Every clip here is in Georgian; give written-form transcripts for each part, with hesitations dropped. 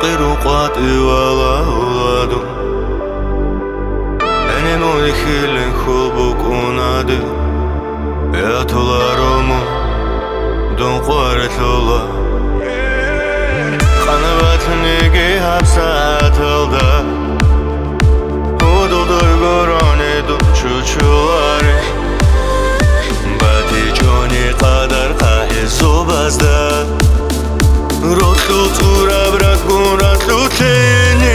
ყირუ ყვატი ვალაულადო ენი მოიხილენ ხუბუკუნადე ეათოლა რომო დონ ყვარეთოლა ყანავათ ნიგი ჰაფსათალდა უდოდოი გორონე დო ჩუჩულარე ბათი ჯონი ყადარ ყაჰე ზობაზდა როთლუ წურაბრა გურათლუ თენი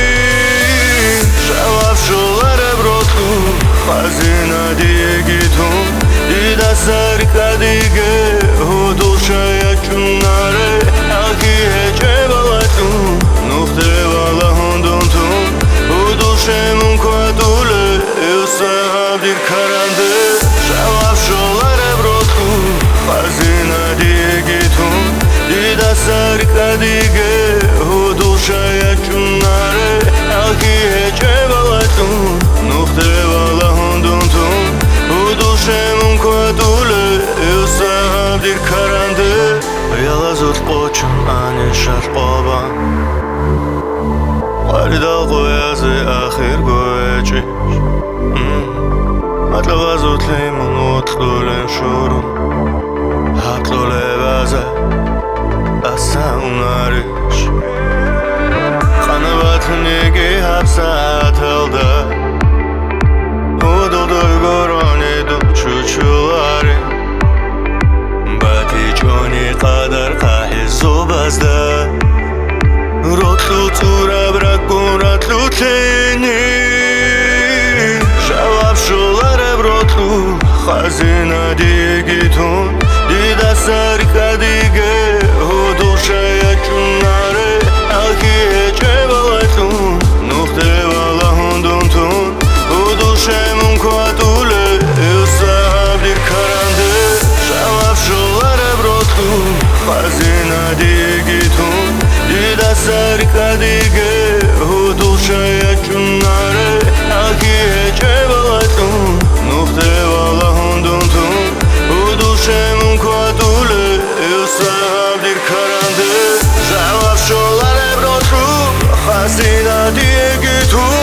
შავაფშოლარე ბროთლუ ხაზინა დიეგითუნ დიდასარი კადიგე უდულშაია ჭუნარე აღი ეჭებალათუ ნუხდევალა ჰონდონთუნ უდულშემუნ ქვატულე ევსაბდირ ქარანდე შავაფშოლარე ბროთლუ ხაზინა დიეგითუნ დიდასარი კადიგე უდულშაია ჭუნარე აღი ეჭებალათუ ნუხდევალა ჰონდონთუნ უდულშემუნ ქვატულე ევსაბდირ ქარანდე ველაზოთ ყოჩუნ ანეშარ ყობა ყარიდალ ყოიაზე ახირ გოეჭი მატლავაზოთ ლიმონ ოთლულენ შორუნ ჰატლოლებაზე ასაუნარიშ ყანავათ ნიგი ჰაფსათალდა უდოდოი გორონე დო ჩუჩულარე ბათი ჯონი ყადარ ყაჰე ზობაზდა როთლუ წურაბრა გურათლუ თენი შავაფშოლარე ბროთლუ ხაზინა დიეგითუნ დიდასარი კადიგე უდულშაია ჭუნარე აღი ეჭებალათუ ნუხდევალა ჰონდონთუნ უდულშემუნ ქვატულე ევსაბდირ ქარანდე შავაფშოლარე ბროთლუ ხაზინა დიეგითუნ დიდასარი კადიგე უდულშაია ჭუნარე აღი ეჭებალათუ ნუხდევალა ჰონდონთუნ უდულშემუნ ქვატულე ევსაბდირ ქარანდე შავაფშოლარე ბროთლუ ხაზინა დიეგითუნ